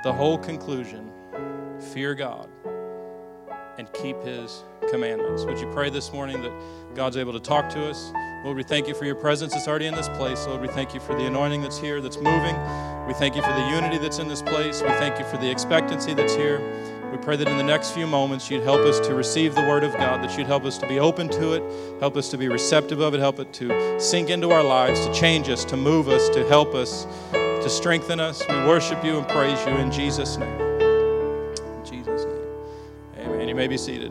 the whole conclusion, fear God and keep His commandments. Would you pray this morning that God's able to talk to us? Lord, we thank you for your presence that's already in this place. Lord, we thank you for the anointing that's here, that's moving. We thank you for the unity that's in this place. We thank you for the expectancy that's here. We pray that in the next few moments you'd help us to receive the Word of God, that you'd help us to be open to it, help us to be receptive of it, help it to sink into our lives, to change us, to move us, to help us, to strengthen us. We worship you and praise you in Jesus' name. In Jesus' name. Amen. You may be seated.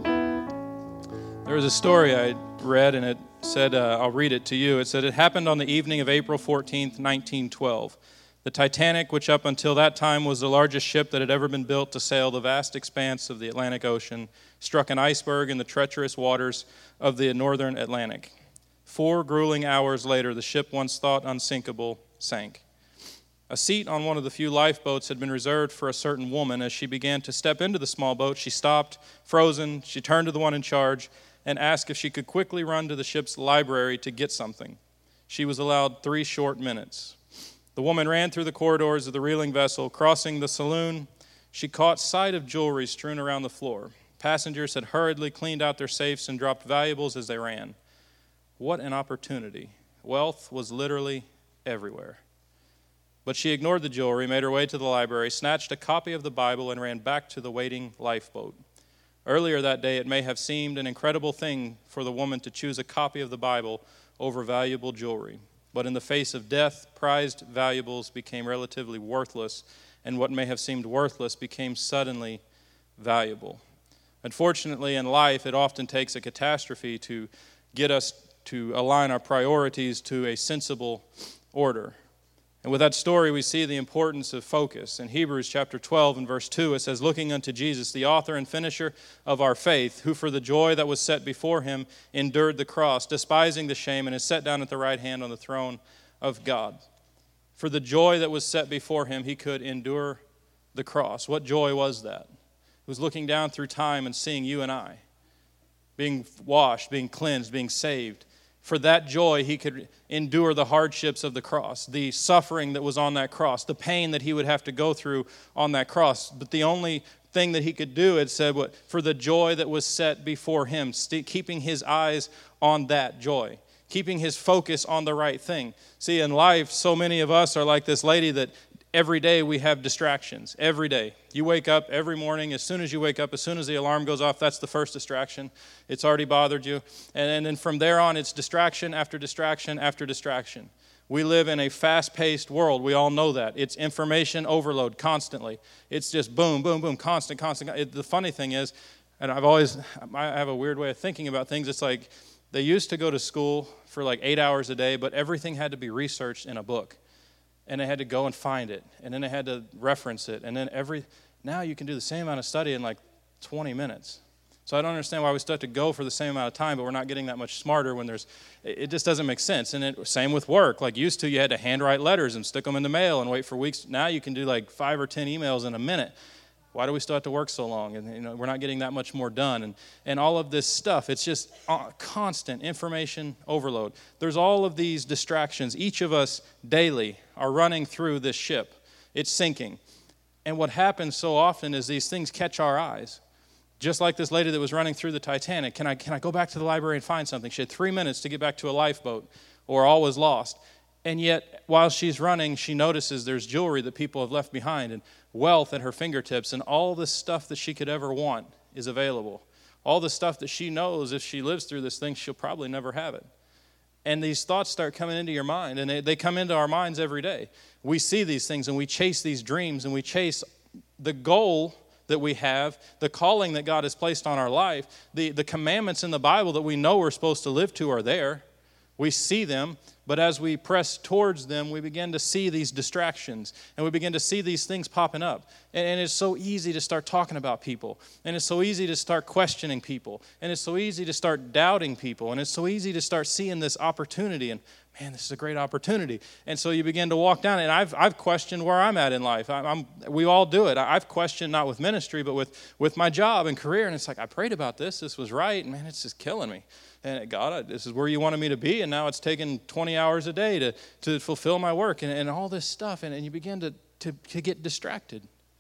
There was a story I read, and it said, I'll read it to you. It said, it happened on the evening of April 14th, 1912. The Titanic, which up until that time was the largest ship that had ever been built to sail the vast expanse of the Atlantic Ocean, struck an iceberg in the treacherous waters of the northern Atlantic. 4 grueling hours later, the ship once thought unsinkable sank. A seat on one of the few lifeboats had been reserved for a certain woman. As she began to step into the small boat, she stopped, frozen. She turned to the one in charge and asked if she could quickly run to the ship's library to get something. She was allowed 3 short minutes. The woman ran through the corridors of the reeling vessel. Crossing the saloon, she caught sight of jewelry strewn around the floor. Passengers had hurriedly cleaned out their safes and dropped valuables as they ran. What an opportunity. Wealth was literally everywhere. But she ignored the jewelry, made her way to the library, snatched a copy of the Bible, and ran back to the waiting lifeboat. Earlier that day, it may have seemed an incredible thing for the woman to choose a copy of the Bible over valuable jewelry. But in the face of death, prized valuables became relatively worthless, and what may have seemed worthless became suddenly valuable. Unfortunately, in life, it often takes a catastrophe to get us to align our priorities to a sensible order. And with that story, we see the importance of focus. In Hebrews chapter 12 and verse 2, it says, looking unto Jesus, the author and finisher of our faith, who for the joy that was set before him endured the cross, despising the shame, and is set down at the right hand on the throne of God. For the joy that was set before him, he could endure the cross. What joy was that? It was looking down through time and seeing you and I being washed, being cleansed, being saved. For that joy, he could endure the hardships of the cross, the suffering that was on that cross, the pain that he would have to go through on that cross. But the only thing that he could do, it said, for the joy that was set before him, keeping his eyes on that joy, keeping his focus on the right thing. See, in life, so many of us are like this lady that every day we have distractions, every day. You wake up every morning, as soon as you wake up, as soon as the alarm goes off, that's the first distraction. It's already bothered you. And then from there on, it's distraction after distraction after distraction. We live in a fast-paced world. We all know that. It's information overload constantly. It's just boom, boom, boom, constant. The funny thing is, and I have a weird way of thinking about things. It's like they used to go to school for like 8 hours a day, but everything had to be researched in a book. And they had to go and find it, and then they had to reference it, and then now you can do the same amount of study in like 20 minutes. So I don't understand why we still have to go for the same amount of time, but we're not getting that much smarter when it just doesn't make sense. And same with work. Like used to, you had to handwrite letters and stick them in the mail and wait for weeks. Now you can do like 5 or 10 emails in a minute. Why do we still have to work so long? And we're not getting that much more done. And all of this stuff, it's just constant information overload. There's all of these distractions. Each of us daily are running through this ship. It's sinking. And what happens so often is these things catch our eyes. Just like this lady that was running through the Titanic. Can I go back to the library and find something? She had 3 minutes to get back to a lifeboat, or all was lost. And yet, while she's running, she notices there's jewelry that people have left behind and wealth at her fingertips, and all the stuff that she could ever want is available. All the stuff that she knows if she lives through this thing, she'll probably never have it. And these thoughts start coming into your mind, and they come into our minds every day. We see these things, and we chase these dreams, and we chase the goal that we have, the calling that God has placed on our life, the commandments in the Bible that we know we're supposed to live to are there. We see them, but as we press towards them, we begin to see these distractions, and we begin to see these things popping up. And it's so easy to start talking about people, and it's so easy to start questioning people, and it's so easy to start doubting people, and it's so easy to start seeing this opportunity, and man, this is a great opportunity. And so you begin to walk down, and I've questioned where I'm at in life. We all do it. I've questioned not with ministry, but with my job and career, and it's like, I prayed about this. This was right, and man, it's just killing me. And God, this is where you wanted me to be, and now it's taking 20 hours a day to fulfill my work and all this stuff, and you begin to get distracted.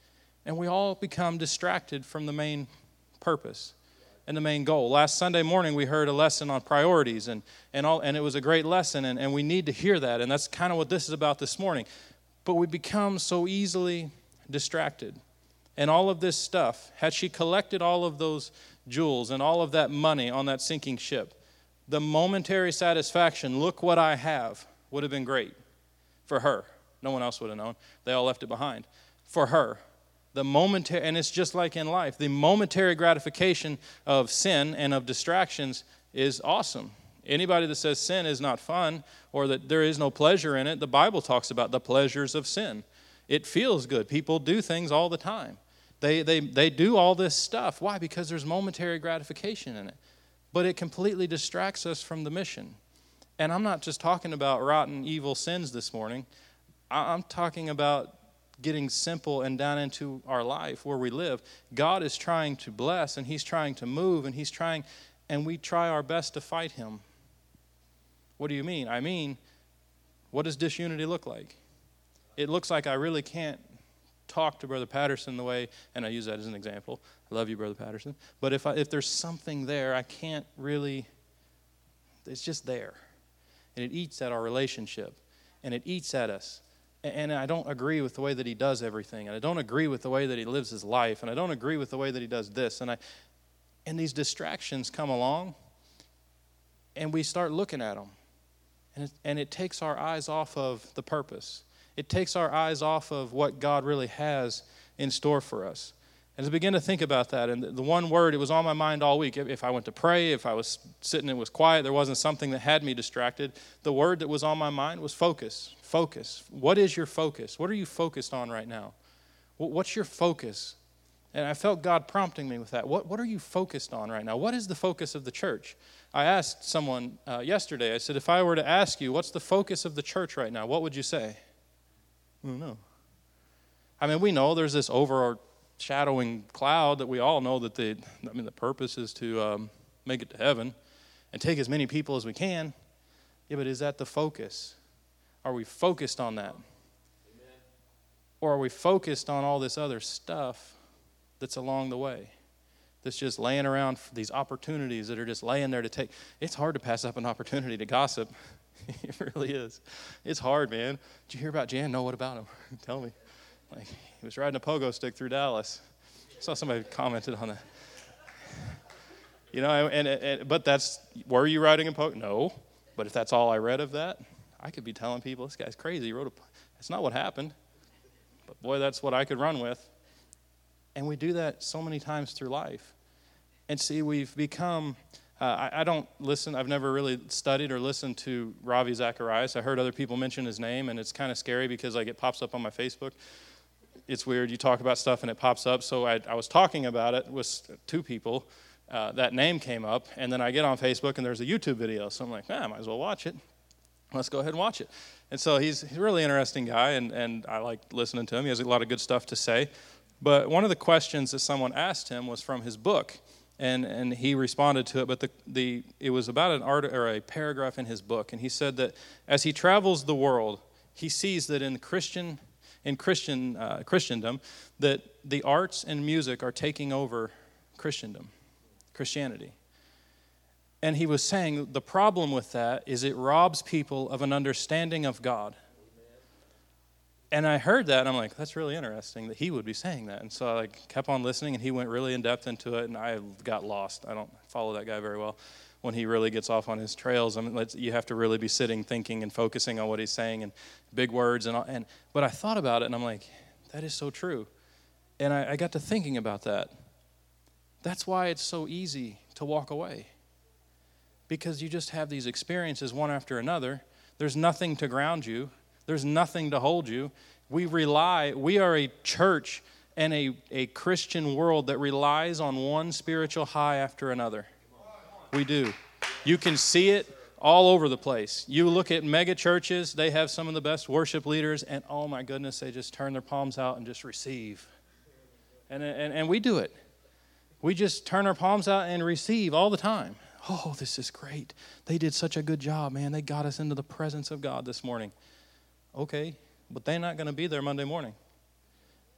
And we all become distracted from the main purpose and the main goal. Last Sunday morning, we heard a lesson on priorities, and it was a great lesson, and we need to hear that, and that's kind of what this is about this morning. But we become so easily distracted. And all of this stuff, had she collected all of those jewels and all of that money on that sinking ship, the momentary satisfaction, look what I have, would have been great for her. No one else would have known. They all left it behind. For her, the momentary, and it's just like in life, the momentary gratification of sin and of distractions is awesome. Anybody that says sin is not fun or that there is no pleasure in it, the Bible talks about the pleasures of sin. It feels good. People do things all the time. They do all this stuff. Why? Because there's momentary gratification in it. But it completely distracts us from the mission. And I'm not just talking about rotten, evil sins this morning. I'm talking about getting simple and down into our life where we live. God is trying to bless, and He's trying to move, and we try our best to fight Him. What do you mean? I mean, what does disunity look like? It looks like I really can't talk to Brother Patterson the way, and I use that as an example. I love you, Brother Patterson. But if there's something there, I can't really, it's just there. And it eats at our relationship, and it eats at us. And I don't agree with the way that he does everything, and I don't agree with the way that he lives his life, and I don't agree with the way that he does this. And these distractions come along, and we start looking at them. And it takes our eyes off of the purpose. It takes our eyes off of what God really has in store for us. And to begin to think about that, and the one word, it was on my mind all week. If I went to pray, if I was sitting and it was quiet, there wasn't something that had me distracted. The word that was on my mind was focus. Focus. What is your focus? What are you focused on right now? What's your focus? And I felt God prompting me with that. What are you focused on right now? What is the focus of the church? I asked someone yesterday, I said, if I were to ask you, what's the focus of the church right now, what would you say? I don't know. I mean, we know there's this overshadowing cloud that we all know that the purpose is to make it to heaven and take as many people as we can. Yeah, but is that the focus? Are we focused on that? Amen. Or are we focused on all this other stuff that's along the way? That's just laying around for these opportunities that are just laying there to take. It's hard to pass up an opportunity to gossip. It really is. It's hard, man. Did you hear about Jan? No, what about him? Tell me. Like, he was riding a pogo stick through Dallas. I saw somebody commented on that. You know, but that's, were you riding a pogo? No. But if that's all I read of that, I could be telling people, this guy's crazy. He that's not what happened. But boy, that's what I could run with. And we do that so many times through life. And see, we've become, I don't listen, I've never really studied or listened to Ravi Zacharias. I heard other people mention his name, and it's kind of scary because like it pops up on my Facebook. It's weird, you talk about stuff and it pops up. So I was talking about it with two people. That name came up, and then I get on Facebook and there's a YouTube video. So I'm like, I might as well watch it. Let's go ahead and watch it. And so he's a really interesting guy, and I like listening to him. He has a lot of good stuff to say. But one of the questions that someone asked him was from his book, and he responded to it. But it was about an art or a paragraph in his book, and he said that as he travels the world, he sees that in Christendom that the arts and music are taking over Christianity. And he was saying the problem with that is it robs people of an understanding of God. And I heard that, and I'm like, that's really interesting that he would be saying that. And so I kept on listening, and he went really in-depth into it, and I got lost. I don't follow that guy very well when he really gets off on his trails. I mean, you have to really be sitting, thinking, and focusing on what he's saying, and big words. But I thought about it, and I'm like, that is so true. And I got to thinking about that. That's why it's so easy to walk away. Because you just have these experiences one after another. There's nothing to ground you. There's nothing to hold you. We are a church and a Christian world that relies on one spiritual high after another. We do. You can see it all over the place. You look at mega churches, they have some of the best worship leaders, and oh my goodness, they just turn their palms out and just receive. And we do it. We just turn our palms out and receive all the time. Oh, this is great. They did such a good job, man. They got us into the presence of God this morning. Okay, but they're not going to be there Monday morning.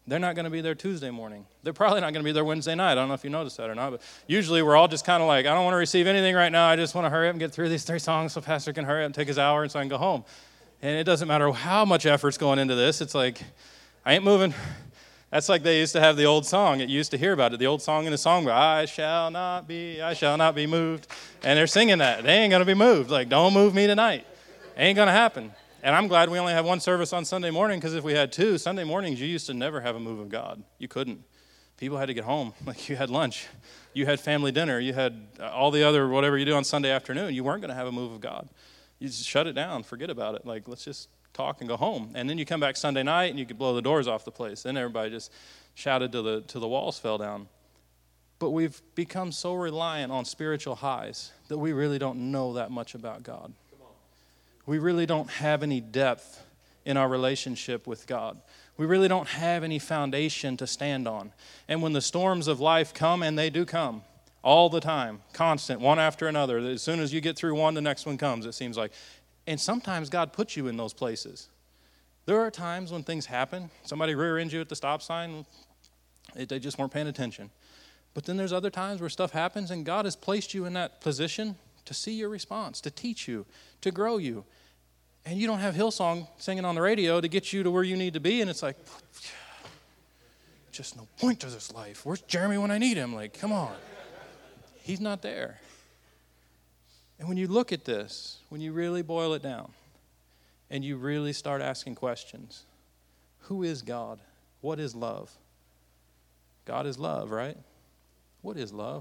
They're not going to be there Tuesday morning. They're probably not going to be there Wednesday night. I don't know if you noticed that or not, but usually we're all just kind of like, I don't want to receive anything right now. I just want to hurry up and get through these 3 songs so Pastor can hurry up and take his hour and so I can go home. And it doesn't matter how much effort's going into this. It's like, I ain't moving. That's like they used to have the old song. You used to hear about it, the old song in the songbook, I shall not be moved. And they're singing that. They ain't going to be moved. Like, don't move me tonight. Ain't going to happen. And I'm glad we only have 1 service on Sunday morning, because if we had 2, Sunday mornings, you used to never have a move of God. You couldn't. People had to get home. Like, you had lunch. You had family dinner. You had all the other whatever you do on Sunday afternoon. You weren't going to have a move of God. You just shut it down. Forget about it. Like, let's just talk and go home. And then you come back Sunday night, and you could blow the doors off the place. Then everybody just shouted till the walls fell down. But we've become so reliant on spiritual highs that we really don't know that much about God. We really don't have any depth in our relationship with God. We really don't have any foundation to stand on. And when the storms of life come, and they do come all the time, constant, one after another, as soon as you get through one, the next one comes, it seems like. And sometimes God puts you in those places. There are times when things happen. Somebody rear-ends you at the stop sign. They just weren't paying attention. But then there's other times where stuff happens, and God has placed you in that position to see your response, to teach you, to grow you. And you don't have Hillsong singing on the radio to get you to where you need to be. And it's like, just no point to this life. Where's Jeremy when I need him? Like, come on. He's not there. And when you look at this, when you really boil it down, and you really start asking questions, who is God? What is love? God is love, right? What is love?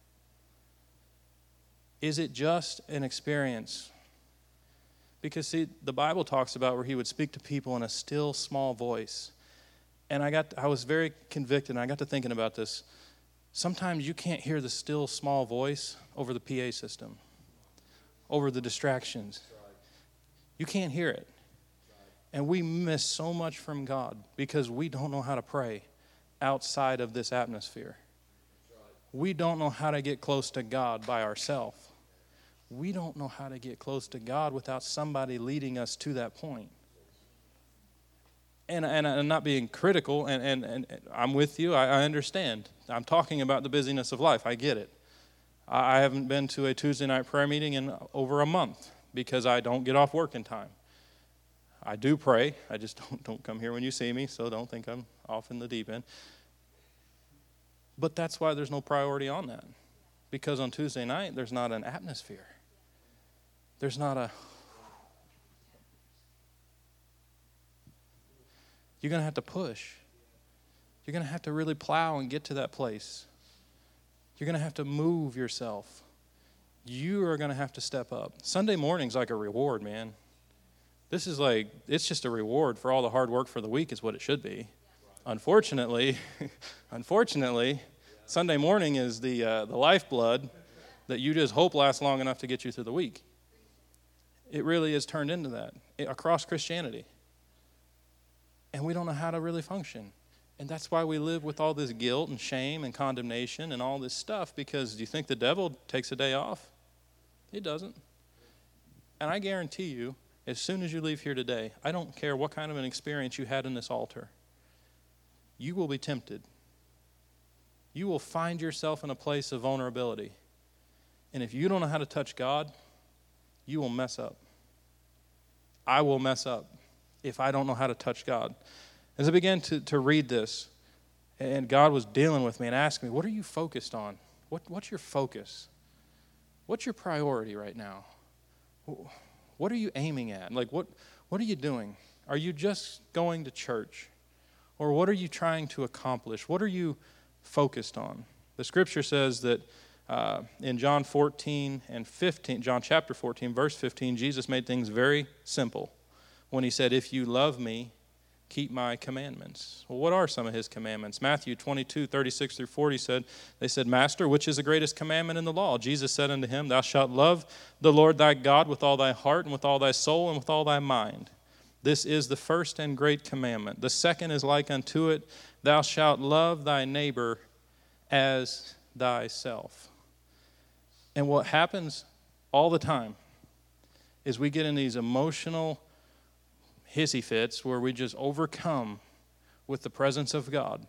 Is it just an experience? Because, see, the Bible talks about where he would speak to people in a still, small voice. And I was very convicted, and I got to thinking about this. Sometimes you can't hear the still, small voice over the PA system, over the distractions. You can't hear it. And we miss so much from God because we don't know how to pray outside of this atmosphere. We don't know how to get close to God by ourselves. We don't know how to get close to God without somebody leading us to that point. And I'm not being critical, and I'm with you. I understand. I'm talking about the busyness of life. I get it. I haven't been to a Tuesday night prayer meeting in over a month because I don't get off work in time. I do pray. I just don't come here when you see me, so don't think I'm off in the deep end. But that's why there's no priority on that. Because on Tuesday night, there's not an atmosphere. There's not a... You're going to have to push. You're going to have to really plow and get to that place. You're going to have to move yourself. You are going to have to step up. Sunday morning's like a reward, man. This is like, it's just a reward for all the hard work for the week is what it should be. Unfortunately, Sunday morning is the lifeblood that you just hope lasts long enough to get you through the week. It really is turned into that across Christianity. And we don't know how to really function. And that's why we live with all this guilt and shame and condemnation and all this stuff, because do you think the devil takes a day off? He doesn't. And I guarantee you, as soon as you leave here today, I don't care what kind of an experience you had in this altar, you will be tempted. You will find yourself in a place of vulnerability. And if you don't know how to touch God, you will mess up. I will mess up if I don't know how to touch God. As I began to read this, and God was dealing with me and asking me, what are you focused on? What's your focus? What's your priority right now? What are you aiming at? Like, what are you doing? Are you just going to church? Or what are you trying to accomplish? What are you focused on? The scripture says that in John chapter 14, verse 15, Jesus made things very simple when he said, if you love me, keep my commandments. Well, what are some of his commandments? Matthew 22, 36 through 40 they said, Master, which is the greatest commandment in the law? Jesus said unto him, Thou shalt love the Lord thy God with all thy heart and with all thy soul and with all thy mind. This is the first and great commandment. The second is like unto it, Thou shalt love thy neighbor as thyself. And what happens all the time is we get in these emotional hissy fits where we just overcome with the presence of God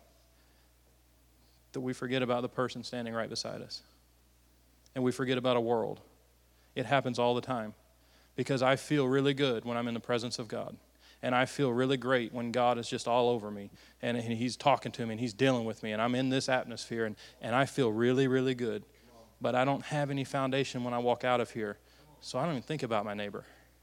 that we forget about the person standing right beside us. And we forget about a world. It happens all the time because I feel really good when I'm in the presence of God. And I feel really great when God is just all over me and he's talking to me and he's dealing with me and I'm in this atmosphere and I feel really, really good. But I don't have any foundation when I walk out of here. So I don't even think about my neighbor.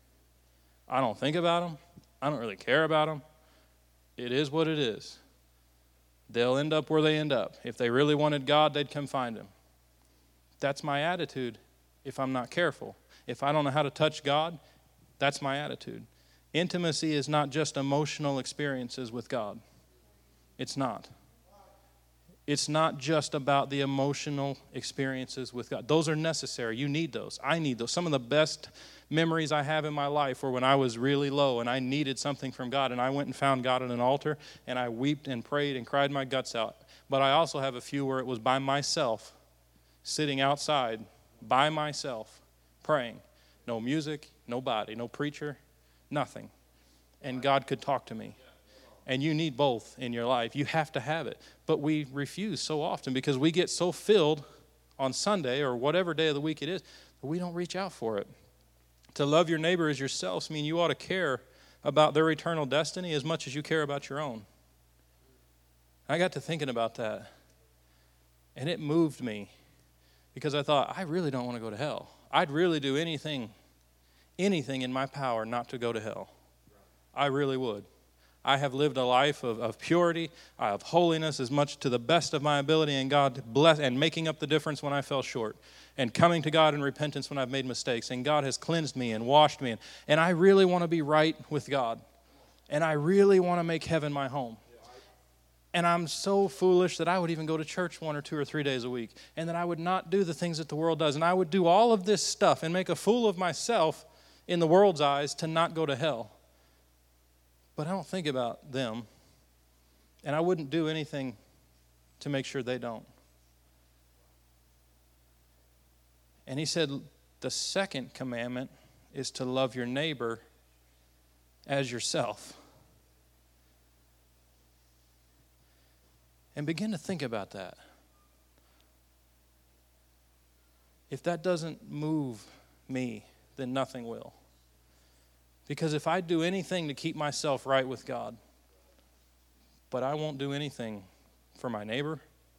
I don't think about them. I don't really care about them. It is what it is. They'll end up where they end up. If they really wanted God, they'd come find him. That's my attitude if I'm not careful. If I don't know how to touch God, that's my attitude. Intimacy is not just emotional experiences with God. It's not. It's not just about the emotional experiences with God. Those are necessary. You need those. I need those. Some of the best memories I have in my life were when I was really low and I needed something from God, and I went and found God at an altar, and I wept and prayed and cried my guts out. But I also have a few where it was by myself, sitting outside by myself, praying. No music, nobody, no preacher, nothing. And God could talk to me. And you need both in your life. You have to have it. But we refuse so often because we get so filled on Sunday or whatever day of the week it is that we don't reach out for it. To love your neighbor as yourselves means you ought to care about their eternal destiny as much as you care about your own. I got to thinking about that. And it moved me because I thought, I really don't want to go to hell. I'd really do anything in my power not to go to hell. I really would. I have lived a life of purity, of holiness as much to the best of my ability, and God bless, and making up the difference when I fell short, and coming to God in repentance when I've made mistakes, and God has cleansed me and washed me, and I really want to be right with God, and I really want to make heaven my home. And I'm so foolish that I would even go to church 1 or 2 or 3 days a week, and that I would not do the things that the world does, and I would do all of this stuff and make a fool of myself in the world's eyes to not go to hell. But I don't think about them, and I wouldn't do anything to make sure they don't. And he said, the second commandment is to love your neighbor as yourself. And begin to think about that. If that doesn't move me, then nothing will. Because if I do anything to keep myself right with God, but I won't do anything for my neighbor,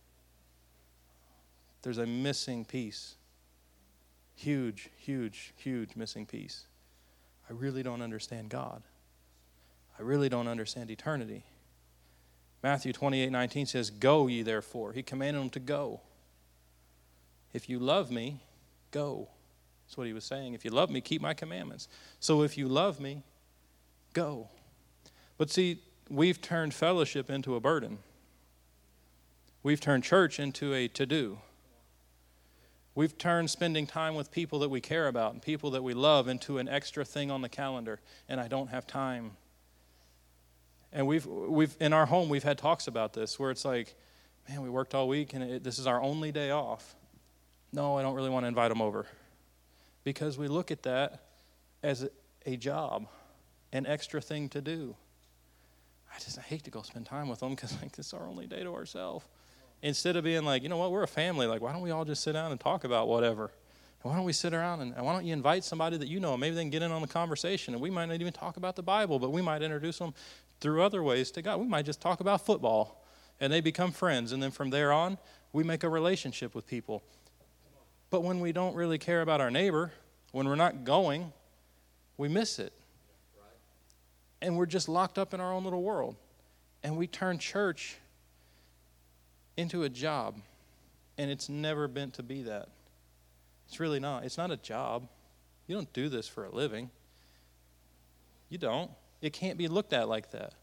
there's a missing piece. Huge, huge, huge missing piece. I really don't understand God. I really don't understand eternity. Matthew 28:19 says, "Go ye therefore." He commanded them to go. If you love me, go. That's what he was saying. If you love me, keep my commandments. So if you love me, go. But see, we've turned fellowship into a burden. We've turned church into a to-do. We've turned spending time with people that we care about and people that we love into an extra thing on the calendar, and I don't have time. And we've in our home, we've had talks about this where it's like, man, we worked all week, and this is our only day off. No, I don't really want to invite them over. Because we look at that as a job, an extra thing to do. I hate to go spend time with them because this is our only day to ourselves. Instead of being like, you know what, we're a family. Like, why don't we all just sit down and talk about whatever? And why don't we sit around and why don't you invite somebody that you know? Maybe they can get in on the conversation. And we might not even talk about the Bible, but we might introduce them through other ways to God. We might just talk about football, and they become friends. And then from there on, we make a relationship with people. But when we don't really care about our neighbor, when we're not going, we miss it. And we're just locked up in our own little world. And we turn church into a job. And it's never meant to be that. It's really not. It's not a job. You don't do this for a living. You don't. It can't be looked at like that.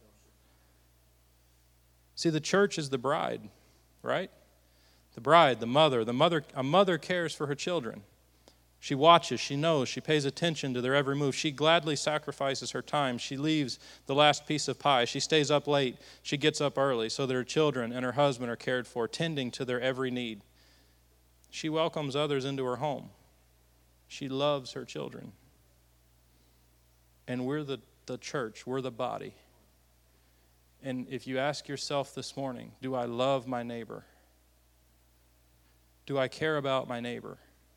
See, the church is the bride, right? The bride, the mother. A mother cares for her children. She watches, she knows, she pays attention to their every move. She gladly sacrifices her time. She leaves the last piece of pie. She stays up late. She gets up early so that her children and her husband are cared for, tending to their every need. She welcomes others into her home. She loves her children. And we're the church, we're the body. And if you ask yourself this morning, do I love my neighbor? Do I care about my neighbor?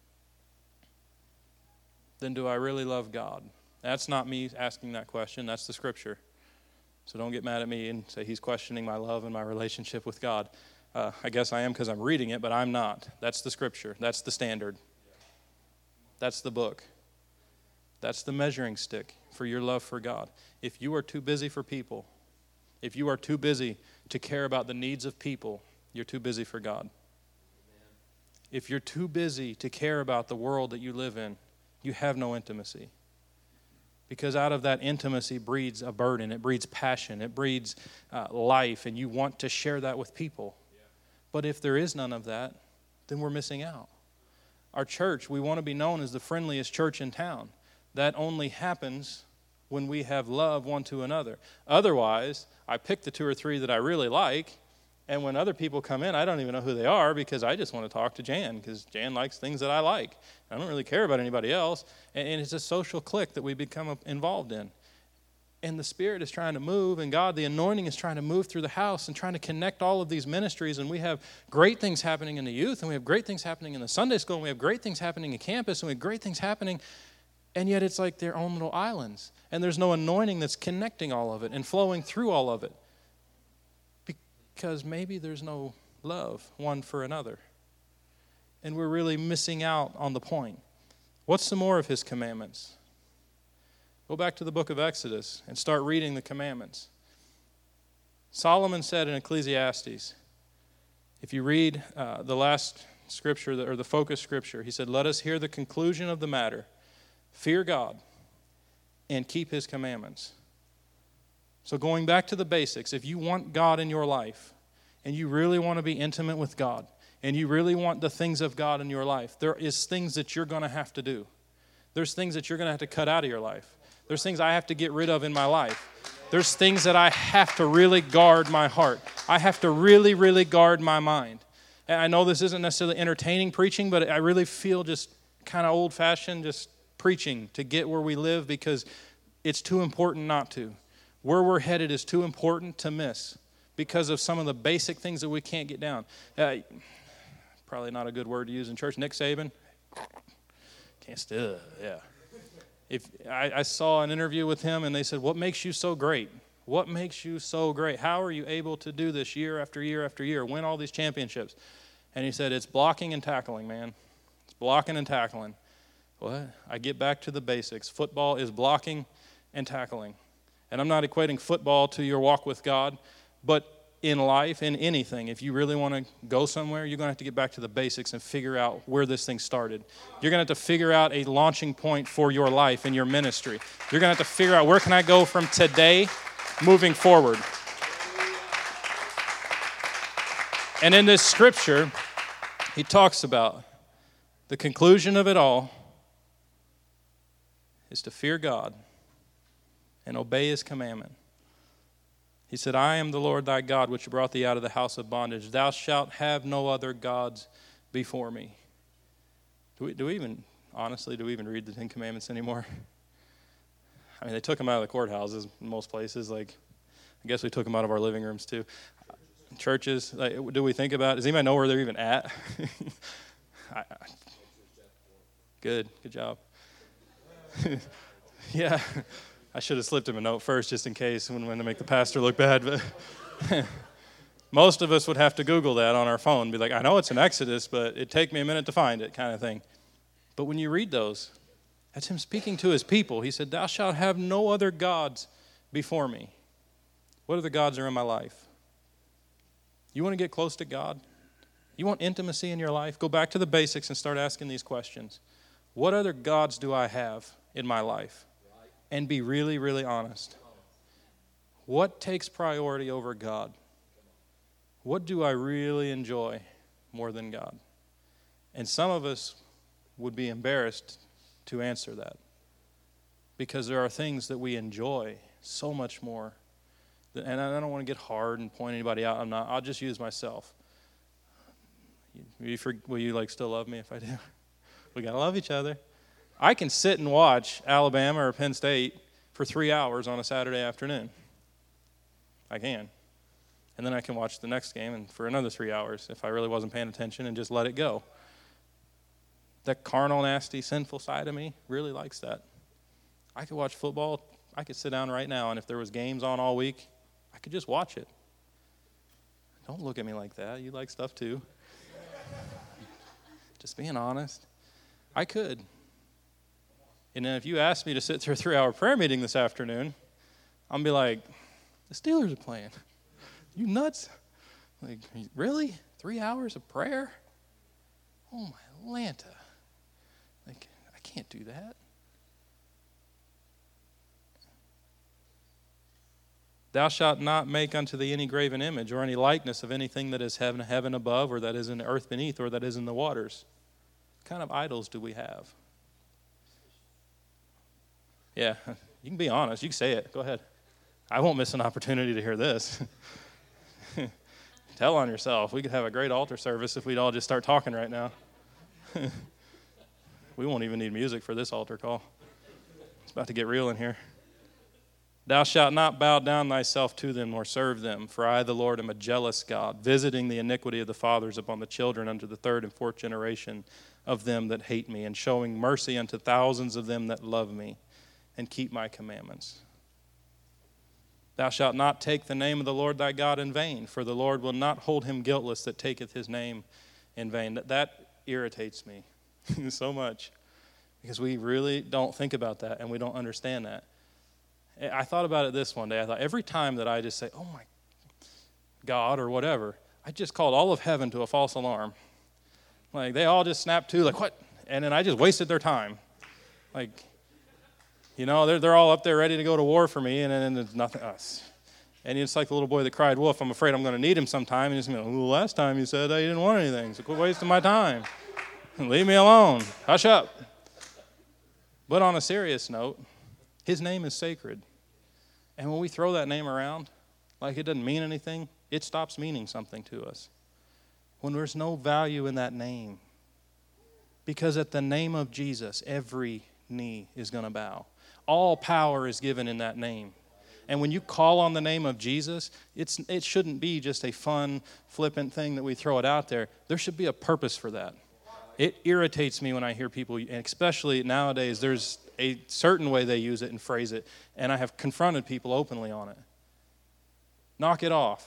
Then do I really love God? That's not me asking that question. That's the Scripture. So don't get mad at me and say he's questioning my love and my relationship with God. I guess I am because I'm reading it, but I'm not. That's the Scripture. That's the standard. That's the book. That's the measuring stick for your love for God. If you are too busy for people, if you are too busy to care about the needs of people, you're too busy for God. If you're too busy to care about the world that you live in, you have no intimacy. Because out of that intimacy breeds a burden, it breeds passion, it breeds life, and you want to share that with people. But if there is none of that, then we're missing out. Our church, we want to be known as the friendliest church in town. That only happens when we have love one to another. Otherwise, I pick the 2 or 3 that I really like, and when other people come in, I don't even know who they are because I just want to talk to Jan because Jan likes things that I like. I don't really care about anybody else, and it's a social clique that we become involved in. And the Spirit is trying to move, and God, the anointing is trying to move through the house and trying to connect all of these ministries, and we have great things happening in the youth, and we have great things happening in the Sunday school, and we have great things happening in campus, and we have great things happening, and yet it's like their own little islands, and there's no anointing that's connecting all of it and flowing through all of it. Because maybe there's no love one for another. And we're really missing out on the point. What's some more of his commandments? Go back to the book of Exodus and start reading the commandments. Solomon said in Ecclesiastes, if you read the last scripture, or the focus scripture, he said, let us hear the conclusion of the matter. Fear God and keep his commandments. So going back to the basics, if you want God in your life, and you really want to be intimate with God, and you really want the things of God in your life, there is things that you're going to have to do. There's things that you're going to have to cut out of your life. There's things I have to get rid of in my life. There's things that I have to really guard my heart. I have to really, really guard my mind. And I know this isn't necessarily entertaining preaching, but I really feel just kind of old-fashioned, just preaching to get where we live because it's too important not to. Where we're headed is too important to miss because of some of the basic things that we can't get down. Probably not a good word to use in church. Nick Saban. Can't still, yeah. If I saw an interview with him and they said, what makes you so great? What makes you so great? How are you able to do this year after year after year, win all these championships? And he said, it's blocking and tackling, man. It's blocking and tackling. What? I get back to the basics. Football is blocking and tackling. And I'm not equating football to your walk with God, but in life, in anything, if you really want to go somewhere, you're going to have to get back to the basics and figure out where this thing started. You're going to have to figure out a launching point for your life and your ministry. You're going to have to figure out where can I go from today moving forward. And in this scripture, he talks about the conclusion of it all is to fear God and obey his commandment. He said, I am the Lord thy God, which brought thee out of the house of bondage. Thou shalt have no other gods before me. Do we even read the Ten Commandments anymore? I mean, they took them out of the courthouses in most places. Like, I guess we took them out of our living rooms too. Churches, like, do we think about, does anybody know where they're even at? Good job. Yeah. I should have slipped him a note first just in case when to make the pastor look bad. But most of us would have to Google that on our phone. Be like, I know it's in Exodus, but it'd take me a minute to find it kind of thing. But when you read those, that's him speaking to his people. He said, thou shalt have no other gods before me. What other gods are in my life? You want to get close to God? You want intimacy in your life? Go back to the basics and start asking these questions. What other gods do I have in my life? And be really, really honest. What takes priority over God? What do I really enjoy more than God? And some of us would be embarrassed to answer that because there are things that we enjoy so much more. And I don't want to get hard and point anybody out. I'll just use myself. Will you like still love me if I do? We got to love each other. I can sit and watch Alabama or Penn State for 3 hours on a Saturday afternoon. I can. And then I can watch the next game and for another 3 hours if I really wasn't paying attention and just let it go. That carnal, nasty, sinful side of me really likes that. I could watch football. I could sit down right now, and if there was games on all week, I could just watch it. Don't look at me like that. You like stuff too. Just being honest. I could. And then if you asked me to sit through a 3-hour prayer meeting this afternoon, I'm going to be like, the Steelers are playing. You nuts? Like, really? 3 hours of prayer? Oh, my Lanta. Like, I can't do that. Thou shalt not make unto thee any graven image or any likeness of anything that is heaven above, or that is in the earth beneath, or that is in the waters. What kind of idols do we have? Yeah, you can be honest. You can say it. Go ahead. I won't miss an opportunity to hear this. Tell on yourself. We could have a great altar service if we'd all just start talking right now. We won't even need music for this altar call. It's about to get real in here. Thou shalt not bow down thyself to them nor serve them, for I, the Lord, am a jealous God, visiting the iniquity of the fathers upon the children unto the third and fourth generation of them that hate me, and showing mercy unto thousands of them that love me and keep my commandments. Thou shalt not take the name of the Lord thy God in vain, for the Lord will not hold him guiltless that taketh his name in vain. That irritates me so much, because we really don't think about that and we don't understand that. I thought about it this one day. I thought every time that I just say, oh my God, or whatever, I just called all of heaven to a false alarm. Like, they all just snapped to, like, what? And then I just wasted their time. Like, you know, they're all up there ready to go to war for me, and then there's nothing else. And it's like the little boy that cried wolf. I'm afraid I'm going to need him sometime. And he's going to be like, well, last time you said you didn't want anything, so quit wasting my time. Leave me alone. Hush up. But on a serious note, his name is sacred. And when we throw that name around like it doesn't mean anything, it stops meaning something to us. When there's no value in that name. Because at the name of Jesus, every knee is going to bow. All power is given in that name. And when you call on the name of Jesus, it shouldn't be just a fun, flippant thing that we throw it out there. There should be a purpose for that. It irritates me when I hear people, and especially nowadays, there's a certain way they use it and phrase it, and I have confronted people openly on it. Knock it off.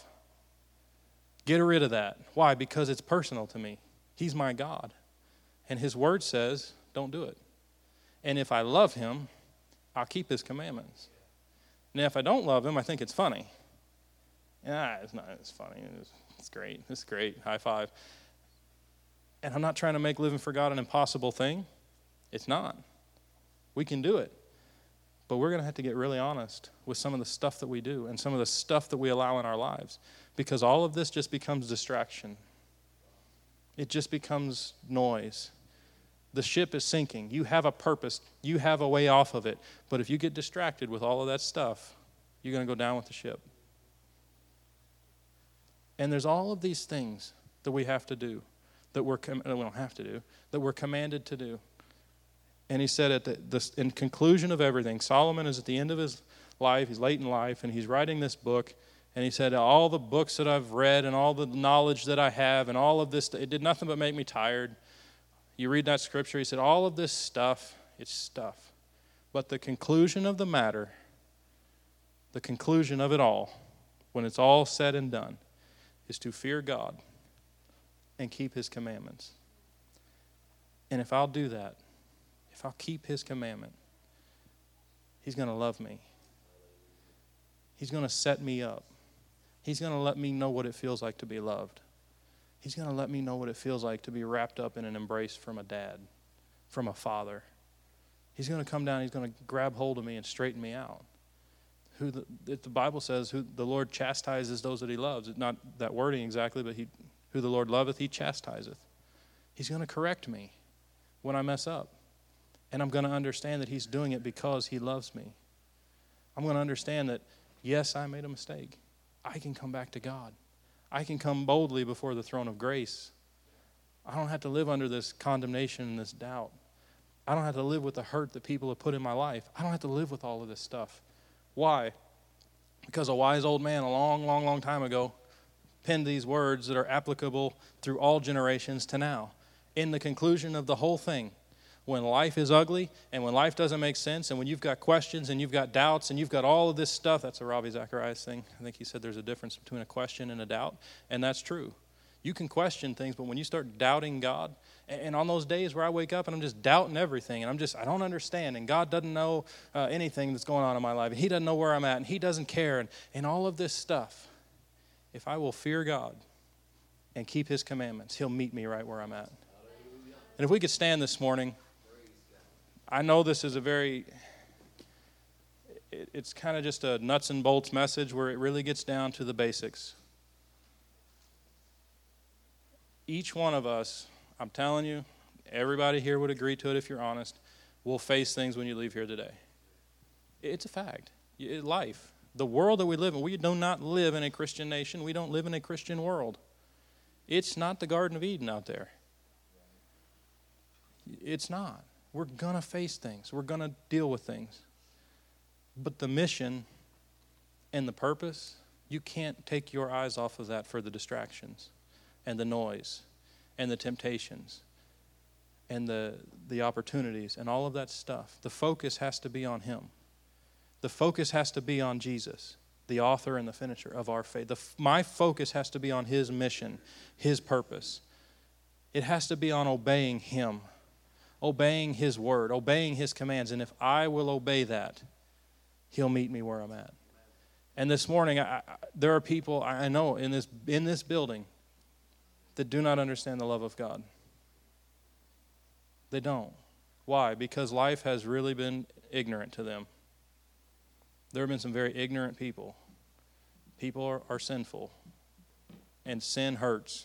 Get rid of that. Why? Because it's personal to me. He's my God. And his word says, don't do it. And if I love him, I'll keep his commandments. And if I don't love him, I think it's funny. It's not as funny. It's great. It's great. High five. And I'm not trying to make living for God an impossible thing. It's not. We can do it. But we're going to have to get really honest with some of the stuff that we do and some of the stuff that we allow in our lives. Because all of this just becomes distraction. It just becomes noise. The ship is sinking. You have a purpose. You have a way off of it. But if you get distracted with all of that stuff, you're going to go down with the ship. And there's all of these things that we have to do, that we don't have to do, that we're commanded to do. And he said in conclusion of everything, Solomon is at the end of his life, he's late in life, and he's writing this book, and he said, all the books that I've read and all the knowledge that I have and all of this, it did nothing but make me tired. You read that scripture, he said, all of this stuff, it's stuff. But the conclusion of the matter, the conclusion of it all, when it's all said and done, is to fear God and keep his commandments. And if I'll do that, if I'll keep his commandment, he's going to love me. He's going to set me up. He's going to let me know what it feels like to be loved. He's going to let me know what it feels like to be wrapped up in an embrace from a dad, from a father. He's going to come down, he's going to grab hold of me and straighten me out. The Bible says who the Lord chastises those that he loves. It's not that wording exactly, but who the Lord loveth, he chastiseth. He's going to correct me when I mess up. And I'm going to understand that he's doing it because he loves me. I'm going to understand that, yes, I made a mistake. I can come back to God. I can come boldly before the throne of grace. I don't have to live under this condemnation and this doubt. I don't have to live with the hurt that people have put in my life. I don't have to live with all of this stuff. Why? Because a wise old man a long, long, long time ago penned these words that are applicable through all generations to now. In the conclusion of the whole thing, when life is ugly and when life doesn't make sense and when you've got questions and you've got doubts and you've got all of this stuff, that's a Ravi Zacharias thing. I think he said there's a difference between a question and a doubt, and that's true. You can question things, but when you start doubting God, and on those days where I wake up and I'm just doubting everything, and I don't understand, and God doesn't know anything that's going on in my life, and He doesn't know where I'm at, and He doesn't care, and all of this stuff, if I will fear God and keep His commandments, He'll meet me right where I'm at. And if we could stand this morning, I know this is it's kind of just a nuts and bolts message where it really gets down to the basics. Each one of us, I'm telling you, everybody here would agree to it if you're honest, will face things when you leave here today. It's a fact. Life. The world that we live in, we do not live in a Christian nation. We don't live in a Christian world. It's not the Garden of Eden out there. It's not. We're going to face things. We're going to deal with things. But the mission and the purpose, you can't take your eyes off of that for the distractions and the noise and the temptations and the opportunities and all of that stuff. The focus has to be on Him. The focus has to be on Jesus, the author and the finisher of our faith. My focus has to be on His mission, His purpose. It has to be on obeying Him, obeying His word, obeying His commands. And if I will obey that, He'll meet me where I'm at. And this morning, there are people I know in this building that do not understand the love of God. They don't. Why? Because life has really been ignorant to them. There have been some very ignorant people. People are sinful, and sin hurts.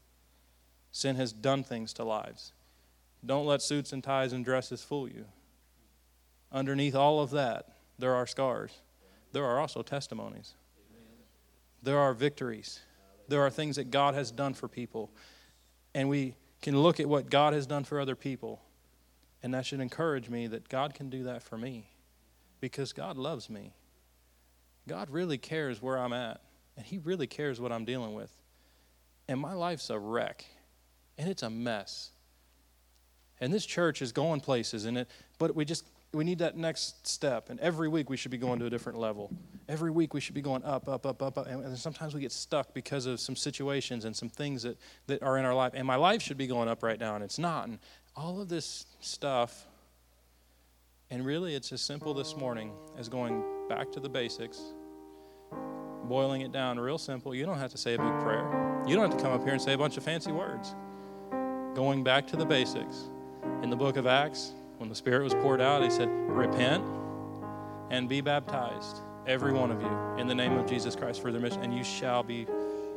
Sin has done things to lives. Don't let suits and ties and dresses fool you. Underneath all of that, there are scars. There are also testimonies. There are victories. There are things that God has done for people. And we can look at what God has done for other people. And that should encourage me that God can do that for me. Because God loves me. God really cares where I'm at. And He really cares what I'm dealing with. And my life's a wreck. And it's a mess. And this church is going places in it. But we need that next step. And every week we should be going to a different level. Every week we should be going up, up, up, up, up. And sometimes we get stuck because of some situations and some things that are in our life. And my life should be going up right now, and it's not. And all of this stuff. And really it's as simple this morning as going back to the basics, boiling it down real simple. You don't have to say a big prayer. You don't have to come up here and say a bunch of fancy words. Going back to the basics. In the book of Acts, when the Spirit was poured out, He said, repent and be baptized, every one of you, in the name of Jesus Christ for the remission, and you shall be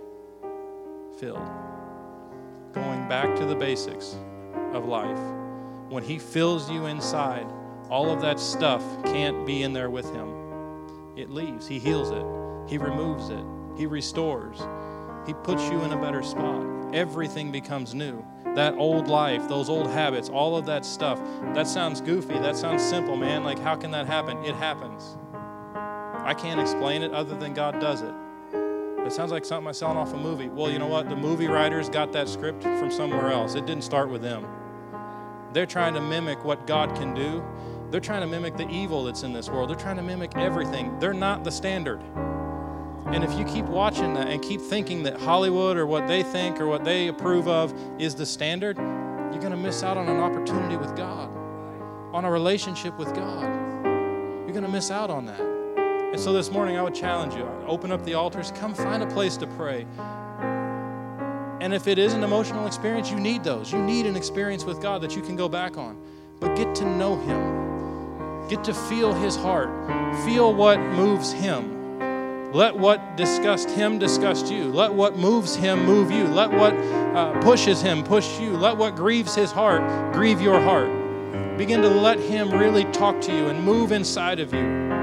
filled. Going back to the basics of life. When He fills you inside, all of that stuff can't be in there with Him. It leaves. He heals it. He removes it. He restores. He puts you in a better spot. Everything becomes new. That old life, those old habits, all of that stuff, that sounds goofy. That sounds simple, man. Like, how can that happen? It happens. I can't explain it other than God does it. It sounds like something I saw off a movie. Well, you know what? The movie writers got that script from somewhere else. It didn't start with them. They're trying to mimic what God can do. They're trying to mimic the evil that's in this world. They're trying to mimic everything. They're not the standard. And if you keep watching that and keep thinking that Hollywood or what they think or what they approve of is the standard, you're going to miss out on an opportunity with God, on a relationship with God. You're going to miss out on that. And so this morning I would challenge you, open up the altars, come find a place to pray. And if it is an emotional experience, you need those. You need an experience with God that you can go back on. But get to know Him. Get to feel His heart. Feel what moves Him. Let what disgusts Him disgust you. Let what moves Him move you. Let what pushes Him push you. Let what grieves His heart grieve your heart. Begin to let Him really talk to you and move inside of you.